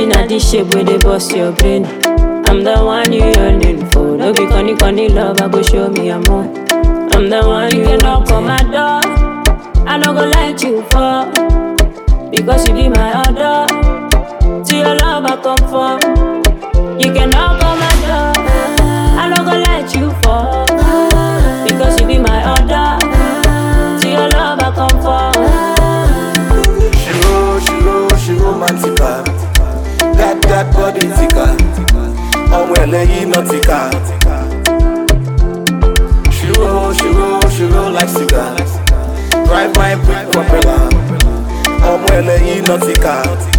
na this shape where they bust your brain. I'm the one you yearning for. No be conny love, I go show me I'm more. I'm the one you can knock on my door. I no go let you fall, because you be my order. To your love I come for. You can knock on my door. I no go let you fall, because you be my order. To your love I come for. She romantica. That body tika. Oh well, nautica. She roll like cigar. Drive my big propeller. Oh well, nautica.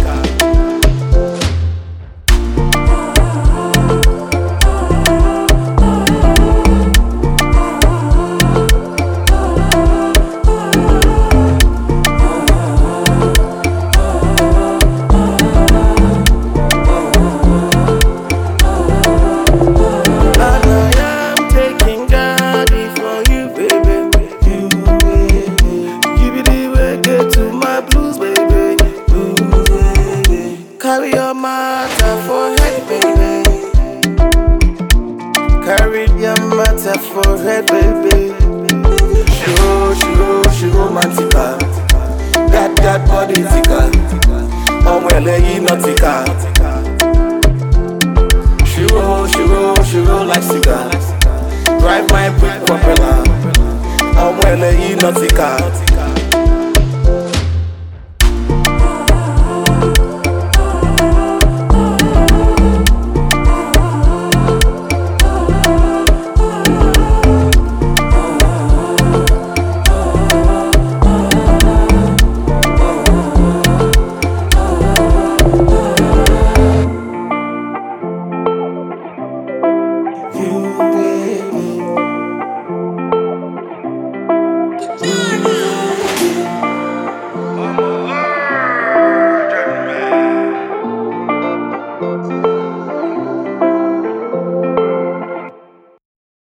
Carry your matter for head, baby. Carry your matter for head, baby. She romantica. That body tika. Oh well, nautica. She roll like cigar. Drive my big propeller. Oh well, nautica.